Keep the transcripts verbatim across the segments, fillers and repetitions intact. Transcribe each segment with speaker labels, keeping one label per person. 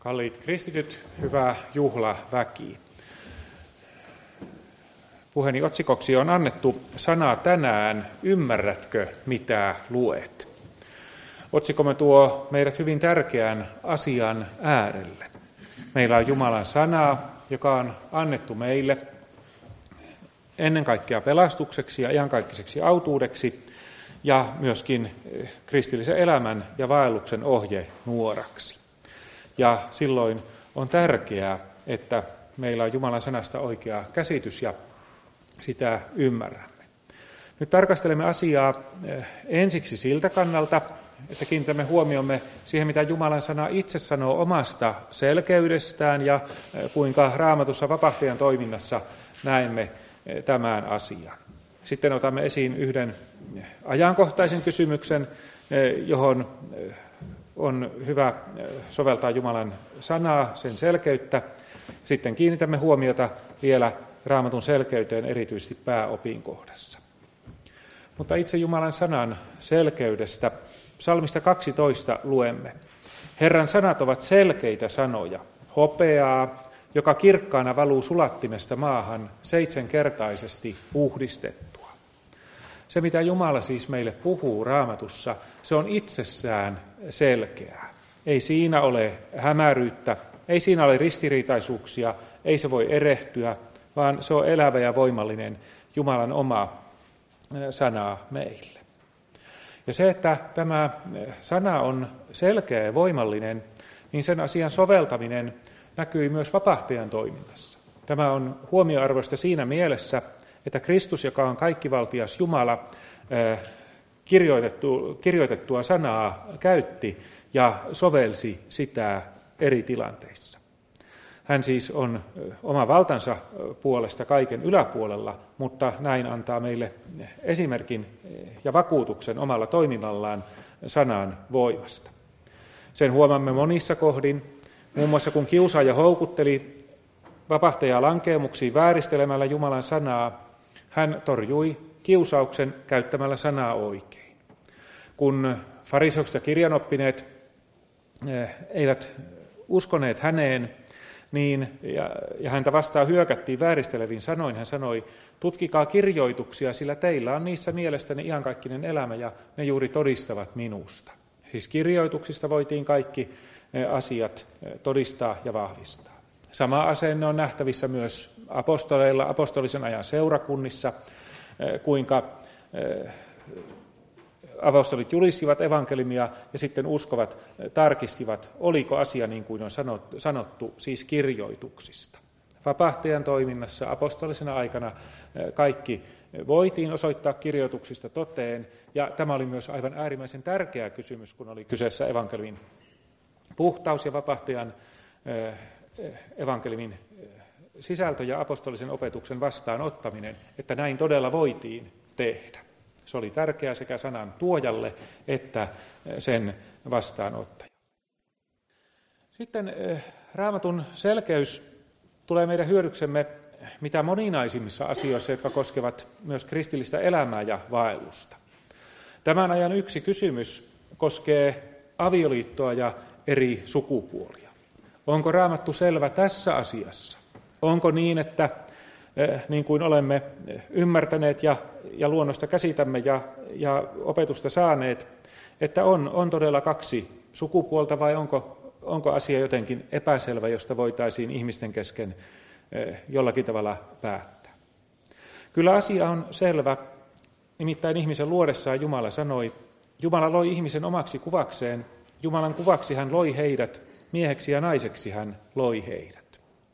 Speaker 1: Kalliit kristityt, hyvä juhlaväki. Puheeni otsikoksi on annettu sana tänään, ymmärrätkö mitä luet? Otsikomme tuo meidät hyvin tärkeän asian äärelle. Meillä on Jumalan sana, joka on annettu meille ennen kaikkea pelastukseksi ja iankaikkaiseksi autuudeksi ja myöskin kristillisen elämän ja vaelluksen ohje nuoraksi. Ja silloin on tärkeää, että meillä on Jumalan sanasta oikea käsitys ja sitä ymmärrämme. Nyt tarkastelemme asiaa ensiksi siltä kannalta, että kiinnitämme huomiomme siihen, mitä Jumalan sana itse sanoo omasta selkeydestään ja kuinka Raamatussa vapahtajan toiminnassa näemme tämän asian. Sitten otamme esiin yhden ajankohtaisen kysymyksen, johon on hyvä soveltaa Jumalan sanaa, sen selkeyttä. Sitten kiinnitämme huomiota vielä Raamatun selkeyteen erityisesti pääopin kohdassa. Mutta itse Jumalan sanan selkeydestä psalmista kaksitoista luemme. Herran sanat ovat selkeitä sanoja, hopeaa, joka kirkkaana valuu sulattimesta maahan seitsemänkertaisesti puhdistettua. Se, mitä Jumala siis meille puhuu Raamatussa, se on itsessään selkeää. Ei siinä ole hämäryyttä, ei siinä ole ristiriitaisuuksia, ei se voi erehtyä, vaan se on elävä ja voimallinen Jumalan oma sana meille. Ja se, että tämä sana on selkeä ja voimallinen, niin sen asian soveltaminen näkyy myös vapahtajan toiminnassa. Tämä on huomioarvoista siinä mielessä, että Kristus, joka on kaikkivaltias Jumala, kirjoitettu, kirjoitettua sanaa käytti ja sovelsi sitä eri tilanteissa. Hän siis on oma valtansa puolesta kaiken yläpuolella, mutta näin antaa meille esimerkin ja vakuutuksen omalla toiminnallaan sanan voimasta. Sen huomaamme monissa kohdin, muun muassa kun kiusaaja houkutteli vapahtajaa lankeemuksiin vääristelemällä Jumalan sanaa, hän torjui kiusauksen käyttämällä sanaa oikein. Kun fariseukset ja kirjanoppineet eivät uskoneet häneen, niin, ja, ja häntä vastaan hyökättiin vääristelevin sanoin, hän sanoi, tutkikaa kirjoituksia, sillä teillä on niissä mielestäni iankaikkinen elämä ja ne juuri todistavat minusta. Siis kirjoituksista voitiin kaikki asiat todistaa ja vahvistaa. Sama asenne on nähtävissä myös apostoleilla, apostolisen ajan seurakunnissa, kuinka apostolit julistivat evankeliumia ja sitten uskovat tarkistivat, oliko asia niin kuin on sanottu, siis kirjoituksista. Vapahtajan toiminnassa apostolisena aikana kaikki voitiin osoittaa kirjoituksista toteen, ja tämä oli myös aivan äärimmäisen tärkeä kysymys, kun oli kyseessä evankeliumin puhtaus ja vapahtajan evankeliumin sisältö ja apostolisen opetuksen vastaanottaminen, että näin todella voitiin tehdä. Se oli tärkeää sekä sanan tuojalle että sen vastaanottajalle. Sitten Raamatun selkeys tulee meidän hyödyksemme mitä moninaisimmissa asioissa, jotka koskevat myös kristillistä elämää ja vaellusta. Tämän ajan yksi kysymys koskee avioliittoa ja eri sukupuolia. Onko Raamattu selvä tässä asiassa? Onko niin, että niin kuin olemme ymmärtäneet ja, ja luonnosta käsitämme ja, ja opetusta saaneet, että on, on todella kaksi sukupuolta vai onko, onko asia jotenkin epäselvä, josta voitaisiin ihmisten kesken jollakin tavalla päättää. Kyllä asia on selvä, nimittäin ihmisen luodessaan Jumala sanoi, Jumala loi ihmisen omaksi kuvakseen, Jumalan kuvaksi hän loi heidät, mieheksi ja naiseksi hän loi heidät.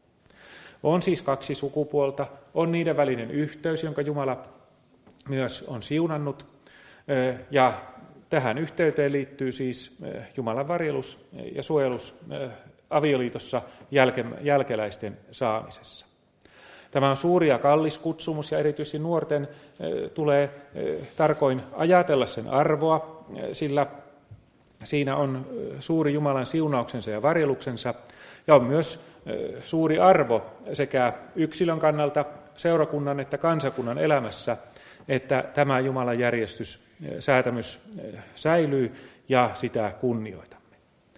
Speaker 1: On siis kaksi sukupuolta, on niiden välinen yhteys, jonka Jumala myös on siunannut, ja tähän yhteyteen liittyy siis Jumalan varjelus ja suojelus avioliitossa jälkeläisten saamisessa. Tämä on suuri ja kallis kutsumus, ja erityisesti nuorten tulee tarkoin ajatella sen arvoa, sillä siinä on suuri Jumalan siunauksensa ja varjeluksensa, ja on myös suuri arvo sekä yksilön kannalta, seurakunnan että kansakunnan elämässä, että tämä Jumalan järjestys, säätämys säilyy ja sitä kunnioitamme.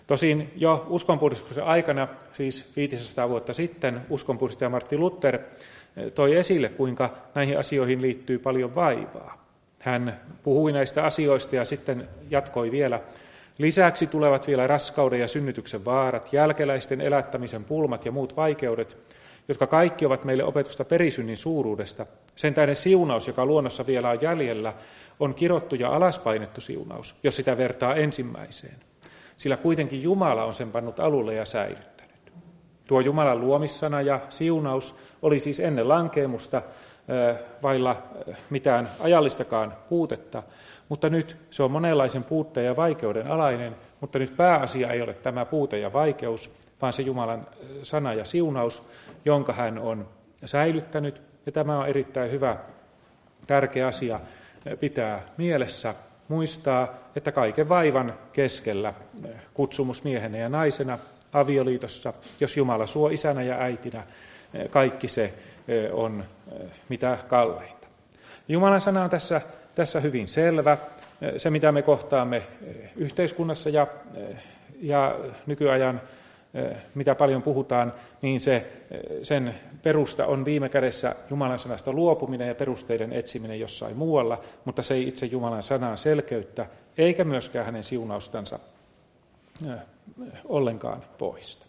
Speaker 1: Tosin jo uskonpuhdistuksen aikana, siis viisisataa vuotta sitten, uskonpuhdistaja Martti Luther toi esille, kuinka näihin asioihin liittyy paljon vaivaa. Hän puhui näistä asioista ja sitten jatkoi vielä. Lisäksi tulevat vielä raskauden ja synnytyksen vaarat, jälkeläisten elättämisen pulmat ja muut vaikeudet, jotka kaikki ovat meille opetusta perisynnin suuruudesta. Sen tähden siunaus, joka luonnossa vielä on jäljellä, on kirottu ja alaspainettu siunaus, jos sitä vertaa ensimmäiseen. Sillä kuitenkin Jumala on sen pannut alulle ja säilyttänyt. Tuo Jumalan luomissana ja siunaus oli siis ennen lankeemusta vailla mitään ajallistakaan puutetta, mutta nyt se on monenlaisen puutteen ja vaikeuden alainen, mutta nyt pääasia ei ole tämä puute ja vaikeus, vaan se Jumalan sana ja siunaus, jonka hän on säilyttänyt. Ja tämä on erittäin hyvä, tärkeä asia pitää mielessä, muistaa, että kaiken vaivan keskellä kutsumusmiehenä ja naisena avioliitossa, jos Jumala suo isänä ja äitinä, kaikki se on mitä kalleinta. Jumalan sana on tässä, tässä hyvin selvä. Se, mitä me kohtaamme yhteiskunnassa ja, ja nykyajan, mitä paljon puhutaan, niin se, sen perusta on viime kädessä Jumalan sanasta luopuminen ja perusteiden etsiminen jossain muualla, mutta se ei itse Jumalan sanaan selkeyttä, eikä myöskään hänen siunaustansa ollenkaan poista.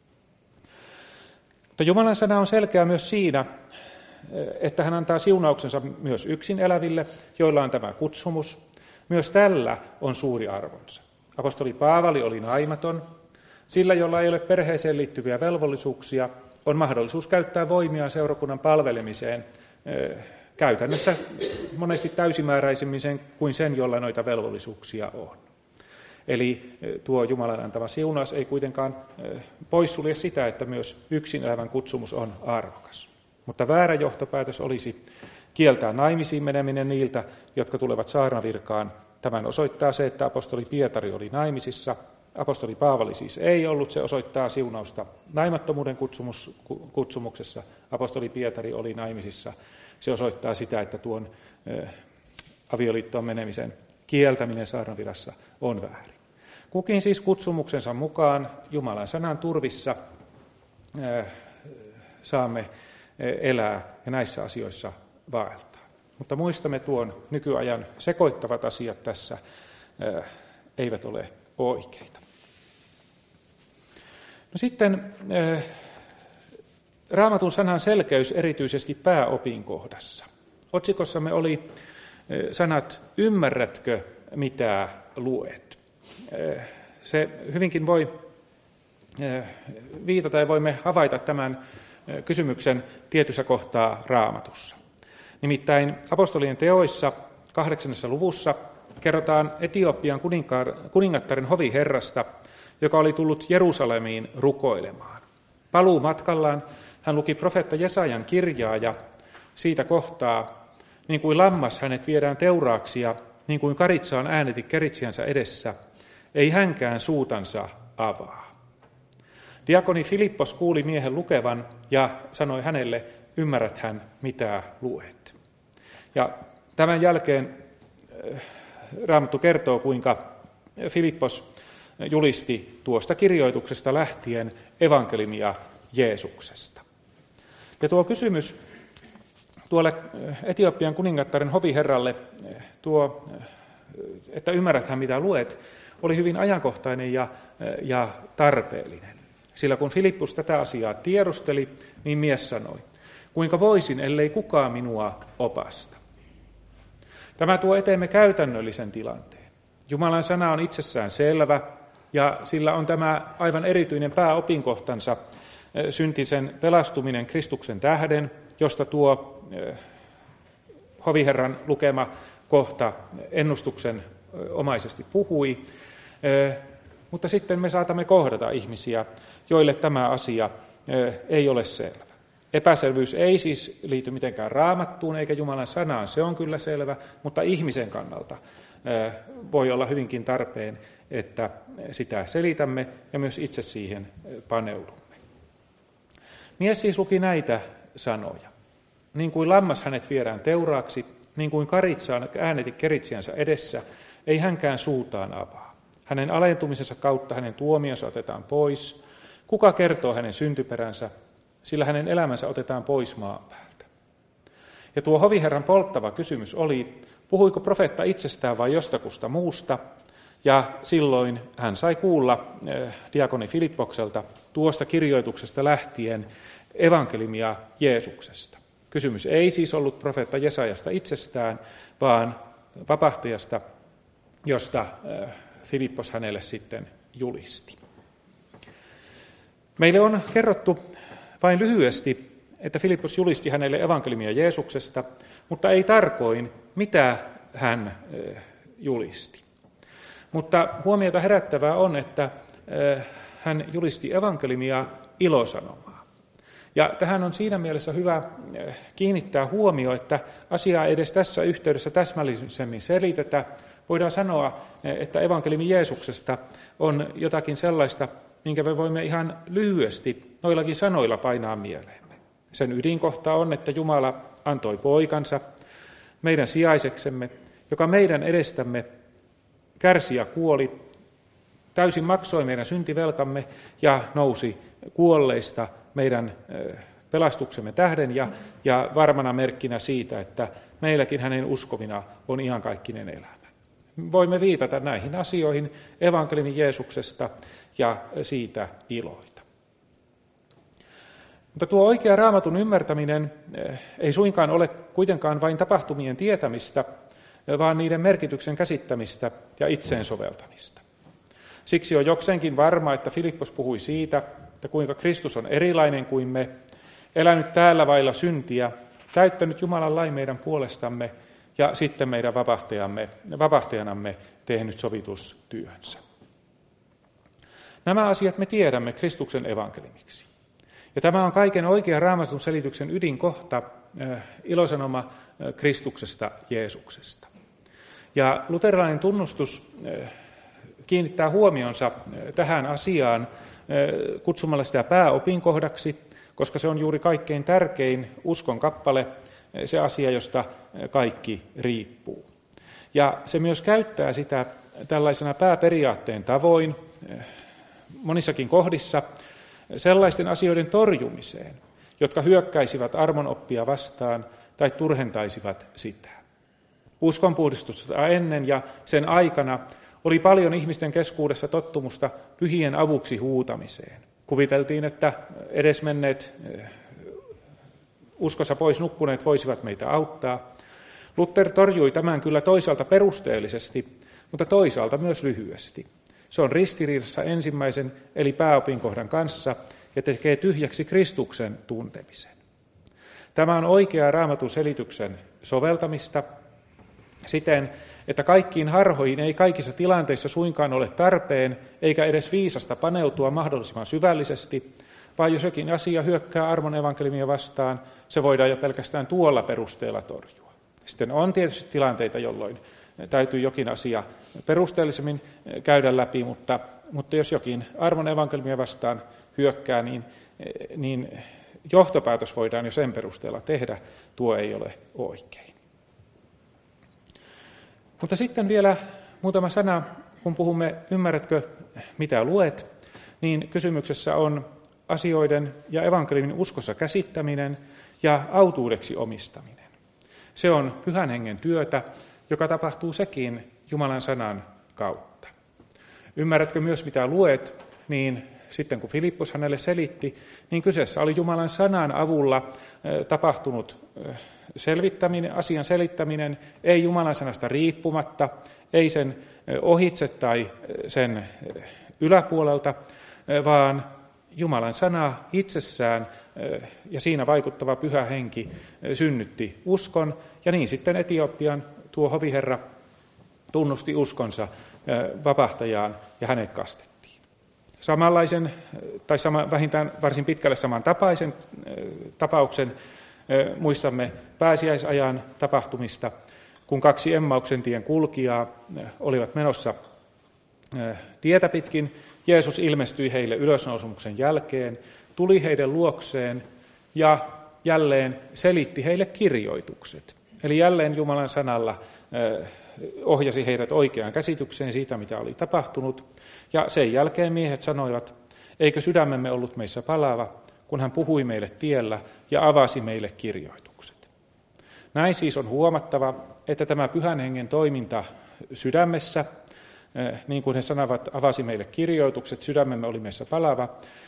Speaker 1: Mutta Jumalan sana on selkeä myös siinä, että hän antaa siunauksensa myös yksin eläville, joilla on tämä kutsumus. Myös tällä on suuri arvonsa. Apostoli Paavali oli naimaton. Sillä, jolla ei ole perheeseen liittyviä velvollisuuksia, on mahdollisuus käyttää voimiaan seurakunnan palvelemiseen käytännössä monesti täysimääräisemmin sen, kuin sen, jolla noita velvollisuuksia on. Eli tuo Jumalan antama siunaus ei kuitenkaan poissulje sitä, että myös yksin elävän kutsumus on arvokas. Mutta väärä johtopäätös olisi kieltää naimisiin meneminen niiltä, jotka tulevat saarnavirkaan. Tämän osoittaa se, että apostoli Pietari oli naimisissa. Apostoli Paavali siis ei ollut, se osoittaa siunausta naimattomuuden kutsumus, kutsumuksessa. Apostoli Pietari oli naimisissa, se osoittaa sitä, että tuon ä, avioliittoon menemisen kieltäminen saarnavirassa on väärin. Kukin siis kutsumuksensa mukaan Jumalan sanan turvissa ä, saamme elää ja näissä asioissa vaeltaa. Mutta muistamme tuon nykyajan sekoittavat asiat tässä ä, eivät ole oikeita. No sitten äh, Raamatun sanan selkeys erityisesti pääopin kohdassa. Otsikossamme oli äh, sanat ymmärrätkö mitä luet. Äh, se hyvinkin voi äh, viitata ja voimme havaita tämän äh, kysymyksen tietyssä kohtaa Raamatussa. Nimittäin apostolien teoissa kahdeksannessa luvussa kerrotaan Etiopian kuningattaren hoviherrasta, joka oli tullut Jerusalemiin rukoilemaan. Paluumatkallaan hän luki profeetta Jesajan kirjaa ja siitä kohtaa, niin kuin lammas hänet viedään teuraaksi ja niin kuin karitsaan ääneti keritsiänsä edessä, ei hänkään suutansa avaa. Diakoni Filippos kuuli miehen lukevan ja sanoi hänelle, ymmärrät hän mitä luet. Ja tämän jälkeen Raamattu kertoo, kuinka Filippos julisti tuosta kirjoituksesta lähtien evankelimia Jeesuksesta. Ja tuo kysymys tuolle Etiopian kuningattaren hoviherralle, tuo, että ymmärräthän mitä luet, oli hyvin ajankohtainen ja, ja tarpeellinen. Sillä kun Filippus tätä asiaa tiedusteli, niin mies sanoi, kuinka voisin, ellei kukaan minua opasta. Tämä tuo eteemme käytännöllisen tilanteen. Jumalan sana on itsessään selvä, ja sillä on tämä aivan erityinen pääopinkohtansa, syntisen pelastuminen Kristuksen tähden, josta tuo hoviherran lukema kohta ennustuksen omaisesti puhui. Mutta sitten me saatamme kohdata ihmisiä, joille tämä asia ei ole selvä. Epäselvyys ei siis liity mitenkään Raamattuun eikä Jumalan sanaan, se on kyllä selvä, mutta ihmisen kannalta voi olla hyvinkin tarpeen, että sitä selitämme ja myös itse siihen paneudumme. Mies siis luki näitä sanoja. Niin kuin lammas hänet viedään teuraaksi, niin kuin karitsaan ääneti keritsiänsä edessä, ei hänkään suutaan avaa. Hänen alentumisensa kautta hänen tuomionsa otetaan pois. Kuka kertoo hänen syntyperänsä, sillä hänen elämänsä otetaan pois maan päältä. Ja tuo hoviherran polttava kysymys oli, puhuiko profeetta itsestään vai jostakusta muusta, ja silloin hän sai kuulla eh, diakoni Filippokselta tuosta kirjoituksesta lähtien evankeliumia Jeesuksesta. Kysymys ei siis ollut profeetta Jesajasta itsestään, vaan vapahtajasta, josta eh, Filippos hänelle sitten julisti. Meille on kerrottu vain lyhyesti, että Filippos julisti hänelle evankeliumia Jeesuksesta, mutta ei tarkoin, mitä hän julisti. Mutta huomiota herättävää on, että hän julisti evankeliumia ilosanomaa. Ja tähän on siinä mielessä hyvä kiinnittää huomio, että asiaa ei edes tässä yhteydessä täsmällisemmin selitetä. Voidaan sanoa, että evankeliumi Jeesuksesta on jotakin sellaista, minkä me voimme ihan lyhyesti noillakin sanoilla painaa mieleemme. Sen ydinkohta on, että Jumala antoi poikansa meidän sijaiseksemme, joka meidän edestämme kärsi ja kuoli, täysin maksoi meidän syntivelkamme ja nousi kuolleista meidän pelastuksemme tähden ja, ja varmana merkkinä siitä, että meilläkin hänen uskovina on iankaikkinen elämä. Voimme viitata näihin asioihin evankeliumin Jeesuksesta ja siitä iloita. Mutta tuo oikea Raamatun ymmärtäminen ei suinkaan ole kuitenkaan vain tapahtumien tietämistä, vaan niiden merkityksen käsittämistä ja itseen soveltamista. Siksi on jokseenkin varma, että Filippos puhui siitä, että kuinka Kristus on erilainen kuin me, elänyt täällä vailla syntiä, täyttänyt Jumalan lain meidän puolestamme ja sitten meidän vapahtajamme, vapahtajanamme tehnyt sovitustyönsä. Nämä asiat me tiedämme Kristuksen evankeliumiksi. Ja tämä on kaiken oikea Raamatun selityksen ydinkohta, ilosanoma Kristuksesta, Jeesuksesta. Ja luterilainen tunnustus kiinnittää huomionsa tähän asiaan kutsumalla sitä pääopinkohdaksi, koska se on juuri kaikkein tärkein uskon kappale, se asia, josta kaikki riippuu. Ja se myös käyttää sitä tällaisena pääperiaatteen tavoin monissakin kohdissa sellaisten asioiden torjumiseen, jotka hyökkäisivät armonoppia vastaan tai turhentaisivat sitä. Uskonpuhdistusta ennen ja sen aikana oli paljon ihmisten keskuudessa tottumusta pyhien avuksi huutamiseen. Kuviteltiin, että edesmenneet uskossa pois nukkuneet voisivat meitä auttaa. Luther torjui tämän kyllä toisaalta perusteellisesti, mutta toisaalta myös lyhyesti. Se on ristiriidassa ensimmäisen eli pääopinkohdan kanssa ja tekee tyhjäksi Kristuksen tuntemisen. Tämä on oikeaa Raamatun selityksen soveltamista siten, että kaikkiin harhoihin ei kaikissa tilanteissa suinkaan ole tarpeen eikä edes viisasta paneutua mahdollisimman syvällisesti, vaan jos jokin asia hyökkää armon evankeliumia vastaan, se voidaan jo pelkästään tuolla perusteella torjua. Sitten on tietysti tilanteita, jolloin täytyy jokin asia perusteellisemmin käydä läpi, mutta, mutta jos jokin armon evankeliumia vastaan hyökkää, niin, niin johtopäätös voidaan jo sen perusteella tehdä, tuo ei ole oikein. Mutta sitten vielä muutama sana, kun puhumme ymmärrätkö mitä luet, niin kysymyksessä on asioiden ja evankeliumin uskossa käsittäminen ja autuudeksi omistaminen. Se on pyhän hengen työtä, joka tapahtuu sekin Jumalan sanan kautta. Ymmärrätkö myös mitä luet, niin sitten kun Filippos hänelle selitti, niin kyseessä oli Jumalan sanan avulla tapahtunut selvittäminen, asian selittäminen, ei Jumalan sanasta riippumatta, ei sen ohitse tai sen yläpuolelta, vaan Jumalan sana itsessään ja siinä vaikuttava pyhä henki synnytti uskon, ja niin sitten Etiopian tuo hoviherra tunnusti uskonsa vapahtajaan ja hänet kastettiin. Samanlaisen, tai sama, vähintään varsin pitkälle samantapaisen tapauksen muistamme pääsiäisajan tapahtumista, kun kaksi Emmauksen tien kulkijaa olivat menossa tietä pitkin. Jeesus ilmestyi heille ylösnousemuksen jälkeen, tuli heidän luokseen ja jälleen selitti heille kirjoitukset. Eli jälleen Jumalan sanalla ohjasi heidät oikeaan käsitykseen siitä, mitä oli tapahtunut. Ja sen jälkeen miehet sanoivat, eikö sydämemme ollut meissä palava, kun hän puhui meille tiellä ja avasi meille kirjoitukset. Näin siis on huomattava, että tämä Pyhän Hengen toiminta sydämessä, niin kuin he sanovat, avasi meille kirjoitukset, sydämemme oli meissä palava,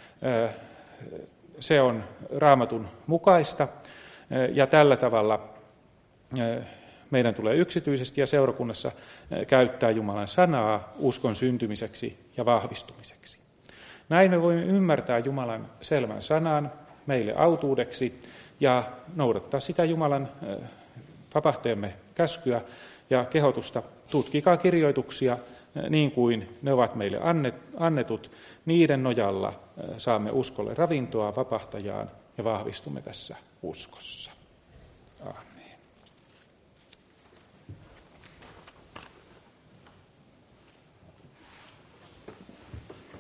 Speaker 1: se on Raamatun mukaista ja tällä tavalla meidän tulee yksityisesti ja seurakunnassa käyttää Jumalan sanaa uskon syntymiseksi ja vahvistumiseksi. Näin me voimme ymmärtää Jumalan selvän sanan meille autuudeksi ja noudattaa sitä Jumalan vapahtajamme käskyä ja kehotusta. Tutkikaa kirjoituksia niin kuin ne ovat meille annetut. Niiden nojalla saamme uskolle ravintoa vapahtajaan ja vahvistumme tässä uskossa. Amen.